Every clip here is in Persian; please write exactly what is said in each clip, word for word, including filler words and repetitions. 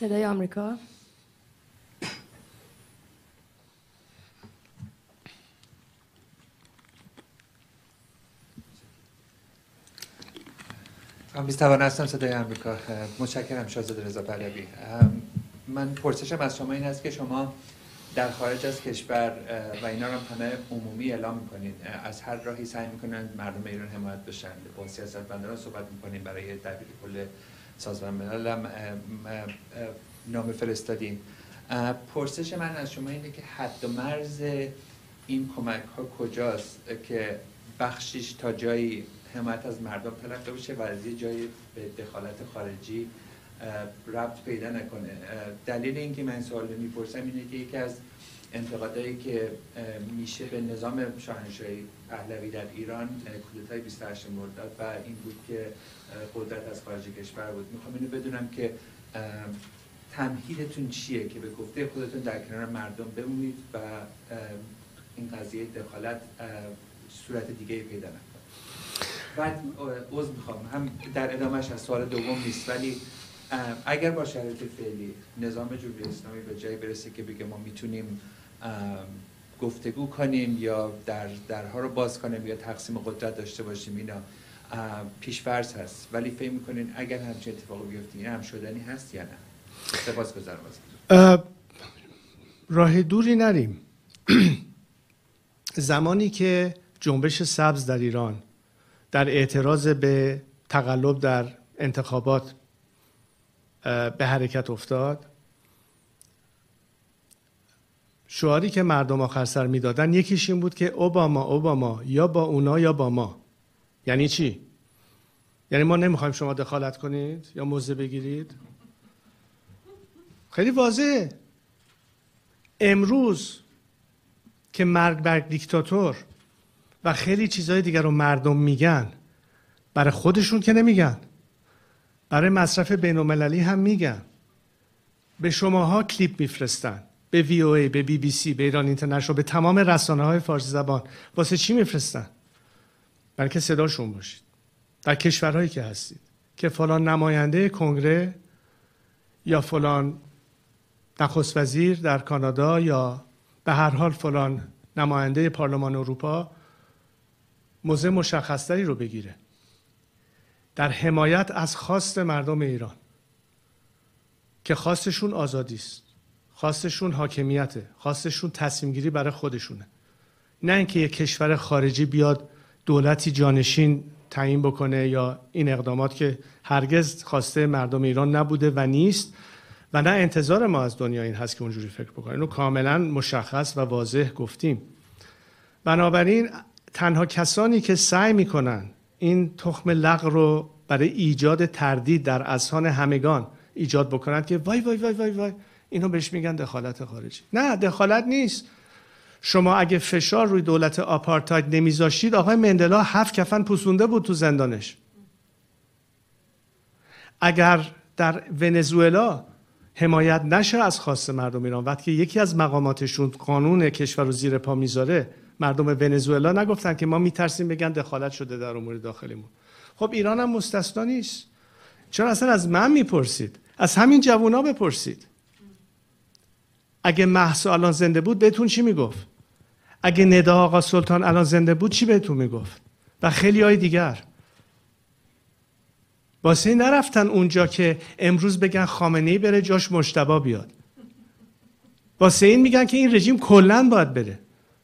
صدای آمریکا. من بیستوانه هستم، صدای آمریکا. متشکرم شاهزاده رضا پهلوی. من پرسشم از شما این هست که شما در خارج از کشور و اینا رو همه عمومی اعلام میکنید، از هر راهی سعی میکنن مردم ایران حمایت بشن، با سیاستمداران صحبت میکنیم، برای دبیر کل سازمان ملل هم نامه فرستادیم. پرسش من از شما اینه که حد و مرز این کمک ها کجاست که بخشش تا جایی حمایت از مردم تلقی بشه و از یه جایی به دخالت خارجی ربط پیدا نکنه. دلیل اینکه من سوال رو میپرسم اینه که یکی از انتقادایی که میشه به نظام شاهنشاهی پهلوی در ایران کودتای بیست و هشت مرداد و این بود که قدرت از خارج کشور بود. میخوام اینو بدونم که تمهیدتون چیه که به گفته خودتون در کنار مردم بمونید و این قضیه دخالت صورت دیگه پیدا نکنه. بعد عذر میخوام، هم در ادامهش از سوال دوم نیست، ولی اگر با شرایط فعلی نظام جمهوری اسلامی به جایی برسه که بگه ما میتونیم گفتگو کنیم یا در درها رو باز کنیم یا تقسیم قدرت داشته باشیم، اینا پیش‌فرض هست، ولی فکر میکنین اگر همچین اتفاقی بیفته این هم شدنی هست یا نه؟ سپاسگزارم ازتون. راه دوری نریم. زمانی که جنبش سبز در ایران در اعتراض به تقلب در انتخابات به حرکت افتاد، شعاری که مردم آخر سر میدادن یکیش این بود که اوباما اوباما، یا با اونا یا با ما. یعنی چی؟ یعنی ما نمیخوایم شما دخالت کنید یا موضع بگیرید؟ خیلی واضحه. امروز که مرگ بر دیکتاتور و خیلی چیزهای دیگر رو مردم میگن، برای خودشون که نمیگن، برای مصرف بین‌المللی هم میگن. به شماها کلیپ میفرستن، به وی او ای، به بی بی سی، به ایران اینترنشنال، به تمام رسانه‌های فارسی زبان. واسه چی میفرستن؟ برای که صداشون باشید در کشورهایی که هستید، که فلان نماینده کنگره یا فلان نخست وزیر در کانادا یا به هر حال فلان نماینده پارلمان اروپا موضع مشخصتری رو بگیره در حمایت از خواست مردم ایران، که خواستشون آزادی است، خواستشون حاکمیته، خواستشون تصمیم گیری برای خودشونه، نه اینکه یک کشور خارجی بیاد دولتی جانشین تعیین بکنه یا این اقدامات که هرگز خواسته مردم ایران نبوده و نیست و نه انتظار ما از دنیا این هست که اونجوری فکر بکنه. اینو کاملا مشخص و واضح گفتیم. بنابراین تنها کسانی که سعی میکنن این تخم لغ رو برای ایجاد تردید در اذهان همگان ایجاد بکنند که وای وای وای وای وای اینو بهش میگن دخالت خارجی. نه، دخالت نیست. شما اگه فشار روی دولت آپارتاید نمیذاشید، آقای مندلا هفت کفن پوسونده بود تو زندانش. اگر در ونزوئلا حمایت نشه از خواست مردم ایران، وقتی یکی از مقاماتشون قانون کشور رو زیر پا میذاره، مردم ونزوئلا نگفتن که ما میترسیم بگن دخالت شده در امور داخلیمون. خب ایران هم مستثنا نیست. چرا اصلا از من میپرسید؟ از همین جوونا بپرسید. اگه مهسا الان زنده بود بهتون چی میگفت؟ اگه ندا آقا سلطان الان زنده بود چی بهتون میگفت؟ و خیلی های دیگر. واسه نرفتن اونجا که امروز بگن خامنه‌ای بره جاش مجتبی بیاد. واسه این میگن که این رژیم کلاً باید بره.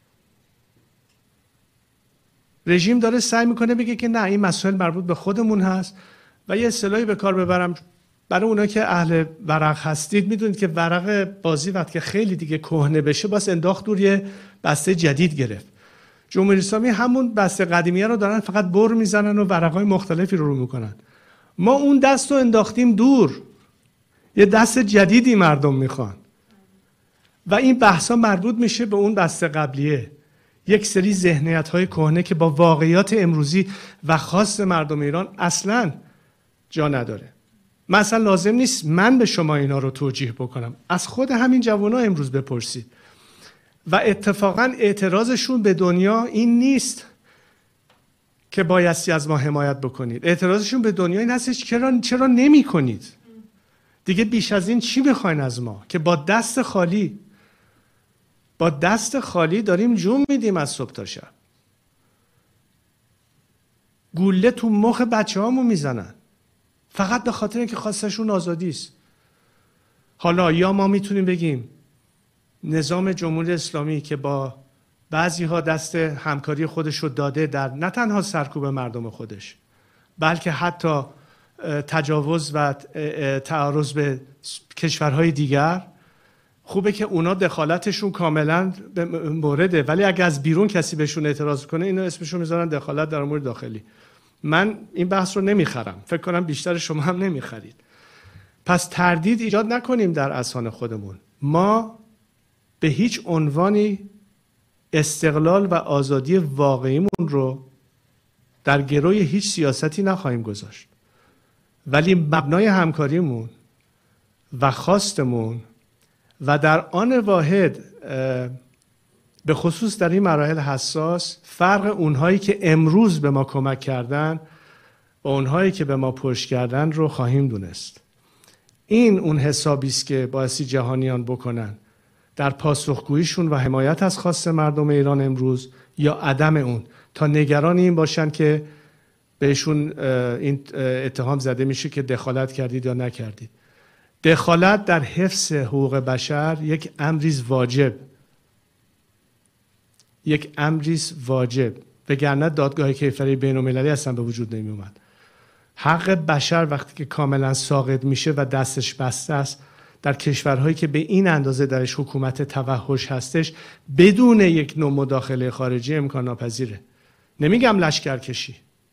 رژیم داره سعی میکنه بگه که نه، این مسائل مربوط به خودمون هست. و یه اصطلاحی به کار ببرم برای اونا که اهل ورق هستید، میدونید که ورق بازی وقتی که خیلی دیگه کهنه بشه باز انداخت دور یه بسته جدید گرفت. جمهوری اسلامی همون بسته قدیمیه رو دارن فقط بر میزنن و ورقای مختلفی رو رو میکنن. ما اون دست رو انداختیم دور، یه دست جدیدی مردم میخوان و این بحثا مربوط میشه به اون بسته قبلیه، یک سری ذهنیت‌های کهنه که با واقعیات امروزی و خاص مردم ایران اصلاً جا نداره. مثلا لازم نیست من به شما اینا رو توجیه بکنم، از خود همین جوانا امروز بپرسید. و اتفاقاً اعتراضشون به دنیا این نیست که بایستی از ما حمایت بکنید. اعتراضشون به دنیا این هستش چرا چرا نمی کنید؟ دیگه بیش از این چی میخواین از ما که با دست خالی با دست خالی داریم جون میدیم از صبح تا شب. گوله تو مخ بچه هامون میزنن فقط به خاطر اینکه خواستشون آزادی است. حالا یا ما میتونیم بگیم نظام جمهوری اسلامی که با بعضی ها دست همکاری خودش رو داده در نه تنها سرکوب مردم خودش بلکه حتی تجاوز و تعرض به کشورهای دیگر، خوبه که اونا دخالتشون کاملا مورده، ولی اگه از بیرون کسی بهشون اعتراض کنه اینو اسمشون میذارن دخالت در امور داخلی. من این بحث رو نمیخرم، فکر کنم بیشتر شما هم نمیخرید. پس تردید ایجاد نکنیم در اذهان خودمون. ما به هیچ عنوانی استقلال و آزادی واقعیمون رو در گروی هیچ سیاستی نخواهیم گذاشت، ولی مبنای همکاریمون و خواستمون و در آن واحد به خصوص در این مراحل حساس فرق اونهایی که امروز به ما کمک کردن و اونهایی که به ما پشت کردن رو خواهیم دونست. این اون حسابی است که بایستی جهانیان بکنن در پاسخگوییشون و حمایت از خواست مردم ایران امروز یا عدم اون، تا نگران این باشن که بهشون این اتهام زده میشه که دخالت کردید یا نکردید. دخالت در حفظ حقوق بشر یک امریز واجب یک امریز واجب وگرنه دادگاه کیفری بین المللی اصلا به وجود نمی اومد. حق بشر وقتی که کاملا ساقط میشه و دستش بسته است در کشورهایی که به این اندازه درش حکومت توحش هستش بدون یک نوع مداخله خارجی امکان ناپذیره. نمیگم لشکرکشی،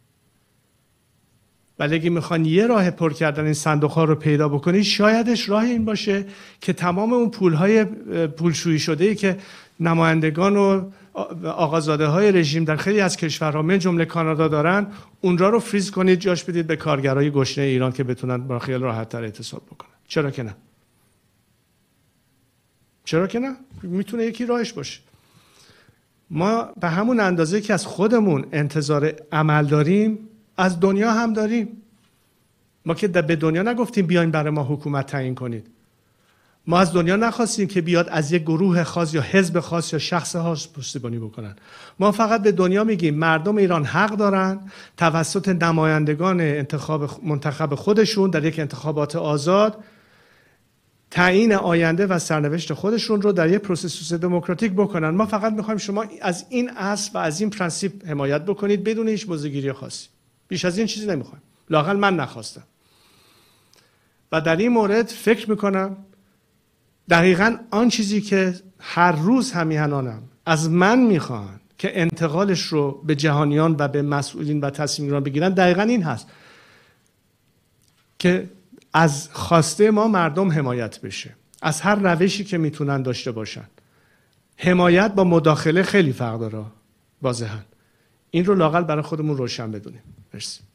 ولی اگه میخوان یه راه پر کردن این صندوق‌ها رو پیدا بکنید شایدش راه این باشه که تمام اون پول‌های پولشویی شده‌ای که نمایندگان و آقازاده‌های رژیم در خیلی از کشورها من جمله کانادا دارن، اون را رو فریز کنید جاش بدید به کارگرای گشنه ایران که بتونن با خیال راحت‌تر اعتصاب بکنن. چرا که نه؟ چرا که نه؟ میتونه یکی راهش باشه. ما به همون اندازه که از خودمون انتظار عمل داریم از دنیا هم داریم. ما که به دنیا نگفتیم بیاین برای ما حکومت تعیین کنید. ما از دنیا نخواستیم که بیاد از یک گروه خاص یا حزب خاص یا شخص خاص پشتیبانی بکنن. ما فقط به دنیا میگیم مردم ایران حق دارن توسط نمایندگان انتخاب منتخب خودشون در یک انتخابات آزاد تعیین آینده و سرنوشت خودشون رو در یک پروسس دموکراتیک بکنن. ما فقط میخوایم شما از این اصل و از این پرنسیپ حمایت بکنید بدون هیچ موضع‌گیری خاصی. بیش از این چیزی نمیخوایم. لااقل من نخواستم. و در این مورد فکر میکنم دقیقاً آن چیزی که هر روز همیهنانم از من میخوان که انتقالش رو به جهانیان و به مسئولین و تصمیم گیران بگیرن دقیقاً این هست که از خواسته ما مردم حمایت بشه از هر روشی که میتونن داشته باشن. حمایت با مداخله خیلی فرق داره واضحاً. این رو لااقل برای خودمون روشن بدونیم. مرسی.